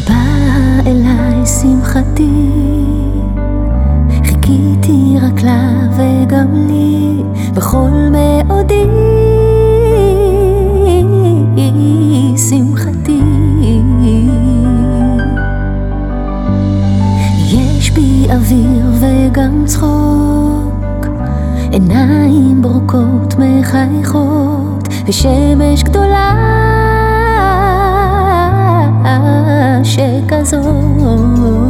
כשבאה אליי שמחתי, חיכיתי רק לה וגם לי בכל מאודי שמחתי. יש בי אוויר וגם צחוק, עיניים ברוקות מחייכות, ושמש גדולה שכזאת.